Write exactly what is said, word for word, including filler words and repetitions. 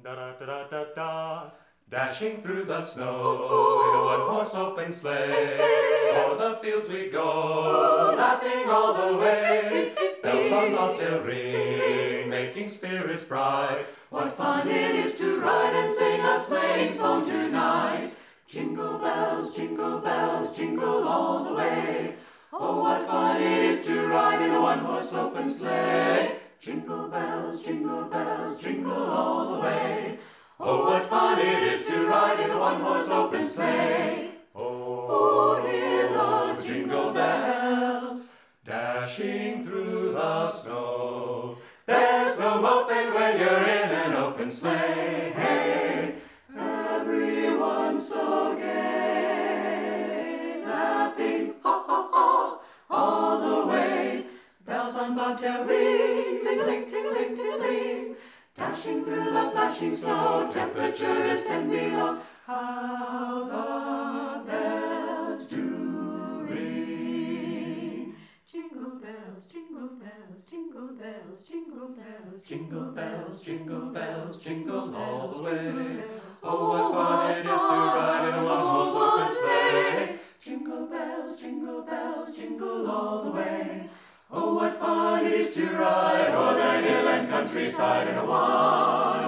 Da da da da da da. Dashing through the snow in a one-horse open sleigh. O'er the fields we go, laughing all the way. Bells on bobtail ring, making spirits bright. What fun it is to ride and sing a sleighing song tonight. Jingle bells, jingle bells, jingle all the way. Oh, what fun it is to ride in a one-horse open sleigh. Jingle bells, jingle bells, jingle all the way. Oh, what fun it is to ride in a one-horse open sleigh. Oh, hear those jingle bells dashing through the snow. There's no moping when you're in an open sleigh. Hey, everyone's so gay, laughing ha ha ha all the way. Bells on bobtail ring, ting-a-ling, ting-a-ling, ting-a-ling. Dashing through the flashing snow, temperature is ten below. How the bells do ring. Jingle bells, jingle bells, jingle bells, jingle bells, jingle bells, jingle bells, jingle all the way. Oh, what fun it is to ride in a one-horse open sleigh. Jingle bells, jingle bells, jingle all the way. Oh, what fun it is to ride o'er the hill and countryside in a one